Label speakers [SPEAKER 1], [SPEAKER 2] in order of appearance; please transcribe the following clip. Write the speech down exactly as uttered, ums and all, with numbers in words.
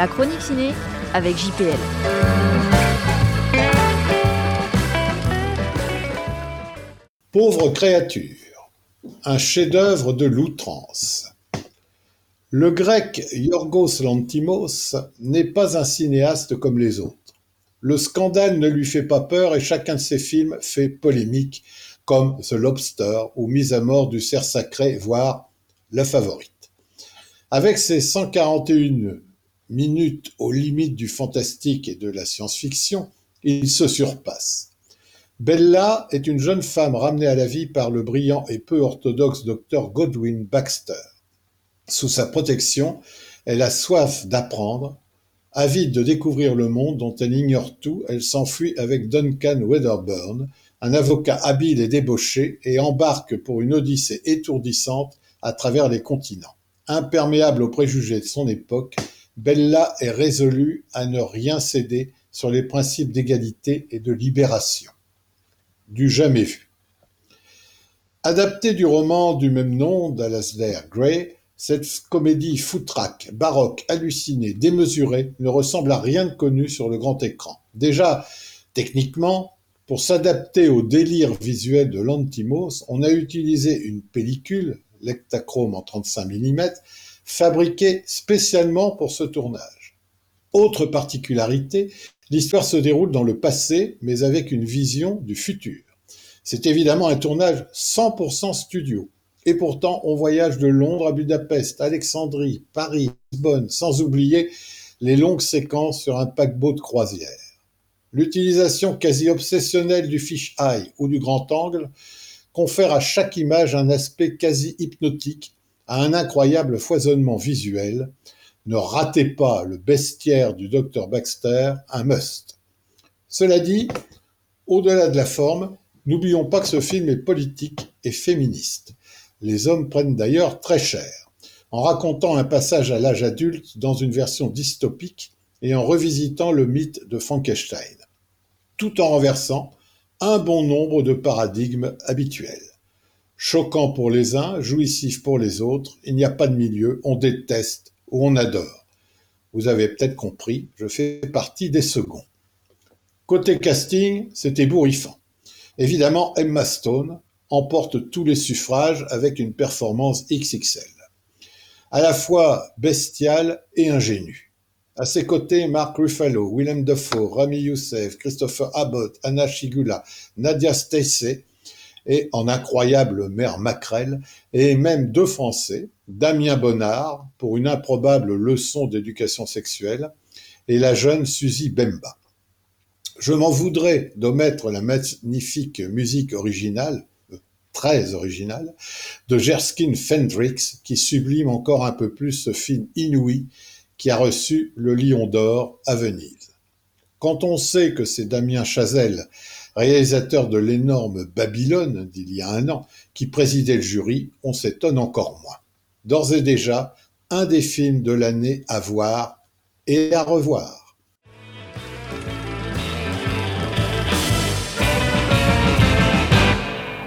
[SPEAKER 1] La chronique ciné avec J P L.
[SPEAKER 2] Pauvre créature, un chef-d'œuvre de l'outrance. Le grec Yorgos Lanthimos n'est pas un cinéaste comme les autres. Le scandale ne lui fait pas peur et chacun de ses films fait polémique, comme The Lobster ou Mise à mort du cerf sacré, voire La Favorite. Avec ses cent quarante et une minutes aux limites du fantastique et de la science-fiction, il se surpasse. Bella est une jeune femme ramenée à la vie par le brillant et peu orthodoxe docteur Godwin Baxter. Sous sa protection, elle a soif d'apprendre. Avide de découvrir le monde dont elle ignore tout, elle s'enfuit avec Duncan Wedderburn, un avocat habile et débauché, et embarque pour une odyssée étourdissante à travers les continents. Imperméable aux préjugés de son époque, Bella est résolue à ne rien céder sur les principes d'égalité et de libération. Du jamais vu. Adaptée du roman du même nom d'Alasdair Gray, cette comédie foutraque, baroque, hallucinée, démesurée ne ressemble à rien de connu sur le grand écran. Déjà, techniquement, pour s'adapter au délire visuel de Lanthimos, on a utilisé une pellicule, l'Ektachrome en trente-cinq millimètres, fabriquée spécialement pour ce tournage. Autre particularité, l'histoire se déroule dans le passé, mais avec une vision du futur. C'est évidemment un tournage cent pour cent studio. Et pourtant, on voyage de Londres à Budapest, Alexandrie, Paris, Lisbonne, sans oublier les longues séquences sur un paquebot de croisière. L'utilisation quasi obsessionnelle du fish-eye ou du grand angle confère à chaque image un aspect quasi hypnotique, à un incroyable foisonnement visuel. Ne ratez pas le bestiaire du docteur Baxter, un must. Cela dit, au-delà de la forme, n'oublions pas que ce film est politique et féministe. Les hommes prennent d'ailleurs très cher, en racontant un passage à l'âge adulte dans une version dystopique et en revisitant le mythe de Frankenstein, tout en renversant un bon nombre de paradigmes habituels. Choquant pour les uns, jouissif pour les autres, il n'y a pas de milieu, on déteste ou on adore. Vous avez peut-être compris, je fais partie des seconds. Côté casting, c'est ébouriffant. Évidemment, Emma Stone emporte tous les suffrages avec une performance X X L. À la fois bestiale et ingénue. À ses côtés, Mark Ruffalo, Willem Dafoe, Rami Youssef, Christopher Abbott, Anna Schygulla, Nadia Stacey et en incroyable mère Macrel, et même deux Français, Damien Bonnard pour une improbable leçon d'éducation sexuelle et la jeune Suzy Bemba. Je m'en voudrais d'omettre la magnifique musique originale, très originale, de Jerskin Fendrix, qui sublime encore un peu plus ce film inouï qui a reçu le Lion d'Or à Venise. Quand on sait que c'est Damien Chazelle, réalisateur de l'énorme Babylone d'il y a un an, qui présidait le jury, on s'étonne encore moins. D'ores et déjà, un des films de l'année à voir et à revoir.